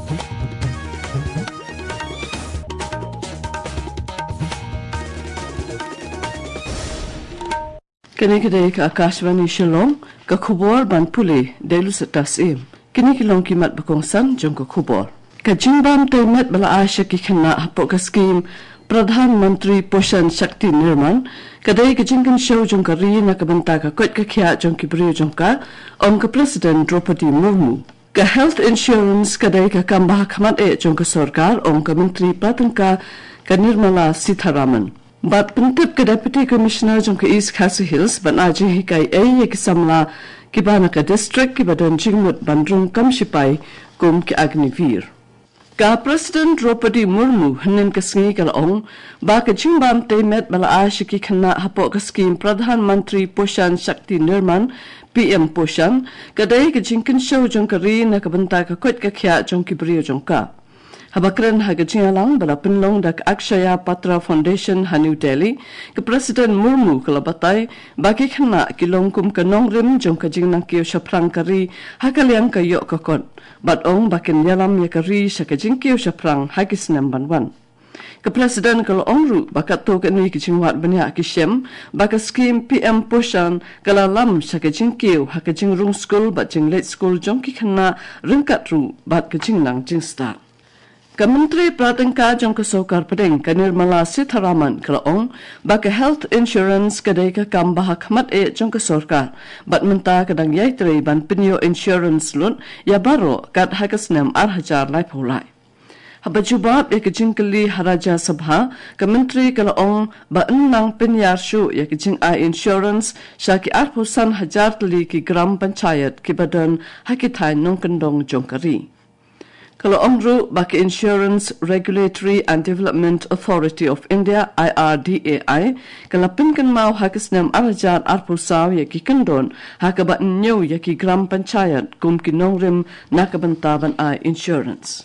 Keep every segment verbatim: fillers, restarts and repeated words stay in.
Kini kedai ke Akashvani Shillong ke khubor ban puli delu setasim. Kini kilong kimat bakongsan jong ke khubor. Ka jingbam taimat bala Asha ki khana hapok ka skim Pradhan Mantri Poshan Shakti Nirman kadai ke jingkan show jong ka ri na ka banta ka kot ka khya jong ki brio jong ka om ka President Draupadi Murmu. Ka health insurance kadai ka kambah khamat e jong ka sarkar om ka Mantri Pratanka ka Nirmala Sitharaman. But Pintip ke Deputy Commissioner jong ke East Khasi Hills ban aji hikai ay ye ki samla ki bana ka district ki badan jingmut bandrung kam sipai kum ki agnivir. Ka President Draupadi Murmu hanin ka singi kala ong ba ka jingbam te met bala ashi ki khana hapo ka scheme Pradhan Mantri Poshan Shakti Nirman P M Poshan kadai ka jingkin show jong ka ri na ka banta ka kot ka khya jong ki brio jong ka. Habakran hagajingalang bala pinlong dak Akshaya Patra Foundation ha New Delhi ke President Murmu kalabatay bagi khana kilong kum kanong rim jong ka jingnang kiyo sa prangkari hakaliang kayo kakon bat ong bakin yalam yakari sa ka jingkiyo sa prang hagis namban wan. Ke President kala ongru bakat to kani ki jingwat banya ki shem baka scheme P M Poshan kala lam sa ka jingkiyo ha ka jingrung school bat jing late school jong ki khana ringkat ru bat ka jingnang jing start. Kementeri Pratanka jong kesokar pedeng ka Nirmala Sitharaman kalaong baka health insurance kadai ka kambah khmat e jong kesorkar bat menta kadang yai tre ban pinyo insurance lun ya baro kat hakasnam ar hajar lai pulai. Habajubab e kejingkeli haraja sabha kementeri kalaong ba enang pinyar shu ya kejing ai insurance syaki ar pusan hajar teli ki gram panchayat ki badan hakitai nong kendong jong kari. Kalau ongru baki Insurance Regulatory and Development Authority of India I R D A I kalau pinkan mau hakisnam arjar arpulsaw yaki kendon hakabat nyo yaki gram panchayat kum kinongrim nakabantaban I insurance.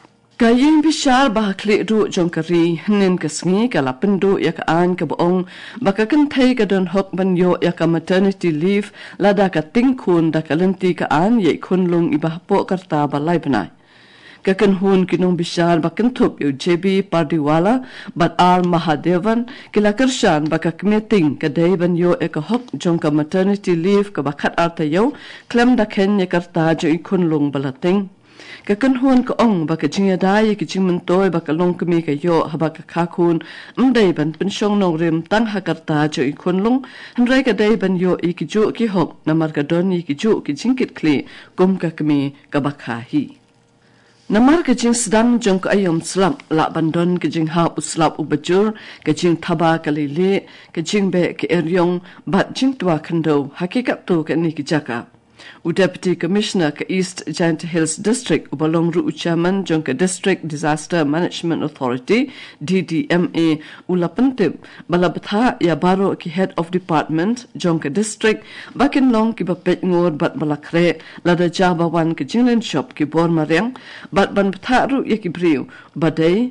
Kaying bishar bahakli du jongkari hinin kasngi kala pendu yak an kabuong baka kentay kadon hok banyo yaka maternity leave lada ka tingkun da kalenti ka an yay kunlung ibahapo karta balay banay. Kakan hun kinong bishar bakan thup yu J B Pardiwala bat R Mahadevan kila kershan baka kmeting kadai ban yo eka hok jong ka maternity leave ka bakat arta yo klem da ken yakarta jo ikun lung balating. Kakan hun ka ong baka jingyadai ki jingmentoy baka long kami ka yo habaka kakun mday ban pensyong nong rim tang hakarta jo ikun lung hanray kadai ban yo ikiju ki hok namar kadon ikiju ki jingkit kli kum ka kami ka bakahi. Namar kejing sedang jong ke ayam selam lak bandon kejing hap uslap ubajur kejing taba kalile kejing be ke eryong bat jing tua kendo hakikat tu ke ni kijaka. U Deputy Commissioner ke East Giant Hills District ubalong ru ucaman jong ke District Disaster Management Authority D D M A ula pentip bala betha ya baro ki Head of Department jong ke District bakin long ki bapet ngur bat bala kre lada jabawan ke jinglen shop ki bor mariang bat ban betha ru ya ki briu badai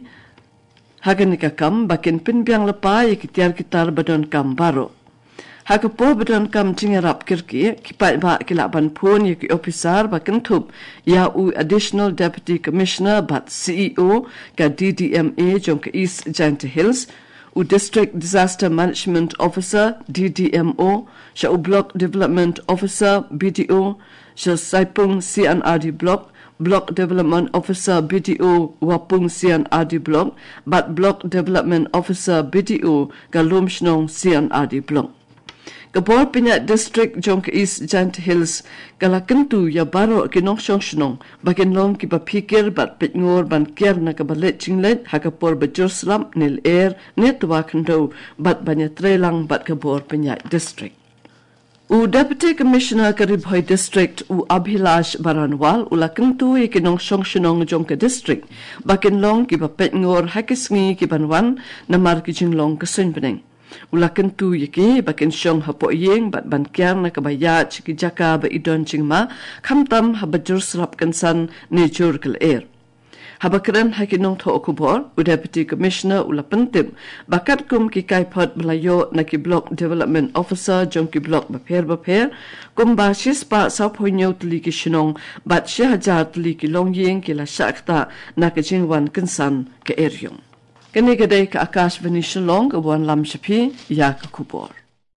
haganika kam bakin pinbiang lepa ya ki tiar kitar badon kam baro. Hakapo badan kam jingarap kirki kipat ba kilaban pun yaki officer ba kentup ya u additional deputy commissioner bat C E O ka D D M A jong ka East Giant Hills u district disaster management officer D D M O sya u block development officer B D O sya Saipung C N R D block block development officer B D O Wapung C N R D block bat block development officer B D O ka Lumshnong C N R D block. Kabor pinya district jong ke East Giant Hills kala kentu ya baro kinong syong syong bakin long ki papikir bat pitngor ban kier na kabalet chinglet hakapor bajur slam nil air netwa kendo bat banya trelang bat kabor pinya district. U Deputy Commissioner Karibhoy District u Abhilash Baranwal ula kentu i kinong syong syong jong ke district bakin long ki papitngor hakisngi ki banwan namar ki jinglong kesun pening. Ula kentu yaki bakin syong hapo yeng bat ban kiar na kabaya chiki jaka ba idon chingma kamtam habajur serap kensan nejur kel air. habakran hakinong tho kubor u deputy commissioner ula pentip bakat kum ki kaipot belayo na ki block development officer jong ki block bapher bapher kum ba shispa sa phonyo tli ki shinong bat shahajar tli ki longyeng ki la shakta na ka jingwan kinsan ke eryong kani gadai ka akash vani shillong wan lam shapi ya ka kubor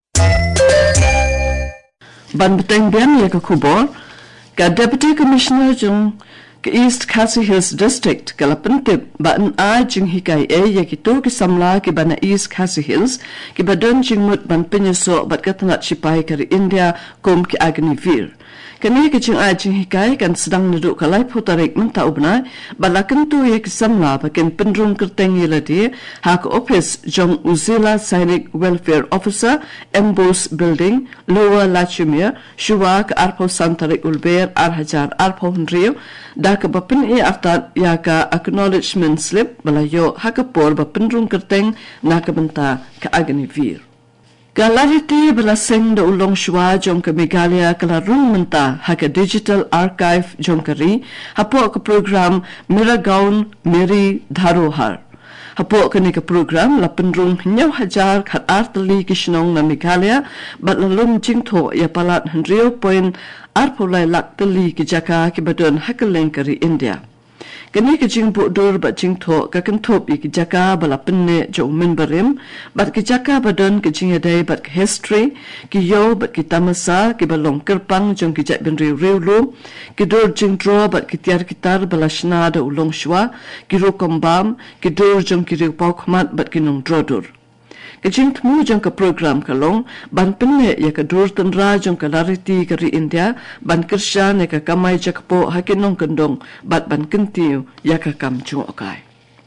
ban beteng bian ya ka kubor ka deputy commissioner jong ke East Khasi Hills District kalapentip baan a jing hikai e ya ki to ki samla ki bana East Khasi Hills ki badon jingmut ban penyeso bat katanat sipai kari India kom ki agni vir kani ki jing a jing hikai kan sedang neduk kalai putarik menta ubna balakan tu ya ki samla bakin pendrung kerteng yeladi hak office jong Uzila Sainik Welfare Officer Embos Building Lower Lachimia Shuwak Arpo Santarik Ulber Arhajar Arpo Hunrio dak bapin e aftat yaka acknowledgement slip balayo hakapor bapendrung kerteng nakabenta ka agni vir galariti belaseng da ulong shwa jong ka Megalia kalarung menta haka digital archive jong kari hapo ka program Miragaon Miri Dharohar hapo kani ka program lapendrung nyaw hajar khat artali kishnong na Megalia batlalum jingtho ya palat hundred point arpolai laktali ki jaka ki badon hakaleng kari India kani ki jing bu dur ba jing tho ka kan thop ki jaka bala pinne jo min barim bat ki jaka badon ki jing dai bat history ki yo bat ki tamasa ki balong kerpang jong ki jat bin riu riu lu ki dur jing dro bat ki tiar kitar bala shna da ulong shwa ki ro kombam ki dur jong ki riu pok mat bat ki nong dro dur kajing tmu jong ka program kalong ban pinne ya ka dur tan ra jong ka lariti kari India ban kirshan ya ka kamai jakpo hakinong kendong bat ban kentiu ya ka kam chung okai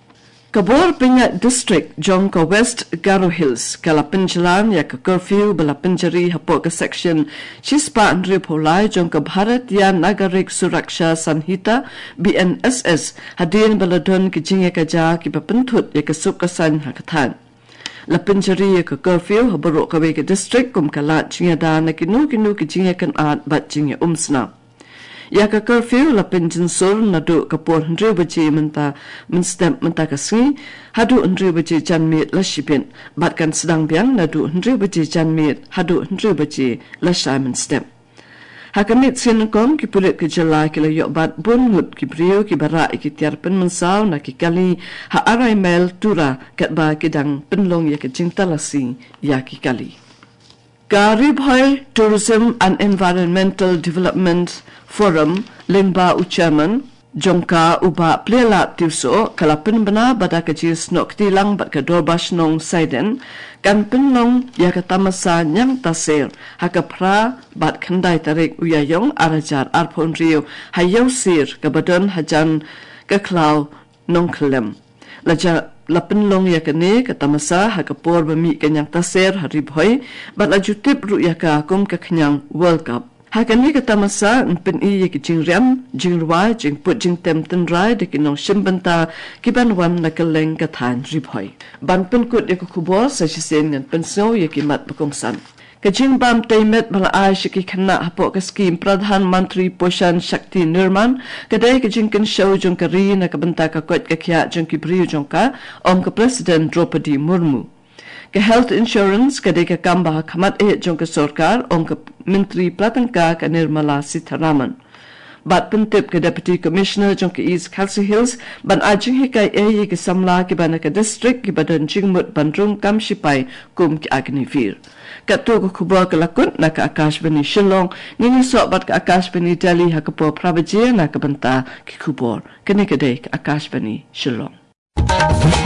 Kabor pinya district jong ka West Garo Hills kala pinjalan ya ka curfew bala pinjari hapo ka section chispa andre polai jong ka Bharatiya Nagarik Suraksha Sanhita B N S S hadin baladon ki jinge ka ja ki papentut ya ka sukasan hakathan la pinjari ka curfew habaro ka ke district kum kala chinga da na kinu kinu ki chinga kan at bat chinga umsna ya ka curfew la pinjin sur na do ka por hundre baje menta min stamp menta ka sni hadu hundre baje janmi la shipin bat kan sedang biang na do hundre baje janmi hadu hundre baje la shaman stamp hakamit sin kom ki pulit ki jala ki la yok bat bungut ki brio ki bara ki tiar pen mensaw na ki kali ha arai mel tura kat ba ki dang penlong ya ki jingtalasi ya ki kali Garibhai Tourism and Environmental Development Forum Lingba Uchaman jongka uba plela tiuso kalapin bana bada kaji snok tilang bat ka dorbash nong saiden kan pinlong ya ka tamasa nyang taser hakapra bat khandai tarik uyayong arajar arpon rio hayaw sir ka badon hajan ka klaw nong klem laja lapin long ya kane ka tamasa hakapor bami kanyang taser haribhoy bat ajutip ru ya ka kum ka khnyang World Cup hakani ka tamasa pin i ki jingriam jingrwa jing put jing tem ten rai de kinong shimbanta kiban wan na kaleng ka than ribhoy ban pin kut ya ku khubor sa sisen ngan penso ya ki mat bakongsan kajing bam taimet bala ai shiki khana hapo ka scheme pradhan mantri poshan shakti nirman kadai kajing kan show jong kari na kabanta ka kot ka khya jong ki brio jong ka om ka president Draupadi Murmu ka health insurance kadai ka kamba khamat e jong ka sarkar om ka menteri Pratanka ka Nirmala Sitharaman bat pentip ka deputy commissioner jong ka East Khasi Hills ban ajing hikai e ki samla ki ban ka district ki badan jingmut bandrung kam sipai kum ki agni vir katu ko khubor ka lakun na ka Akashvani Shillong nini so bat ka Akashvani Delhi hakapo prabaje na ka banta ki khubor kene ka dek Akashvani Shillong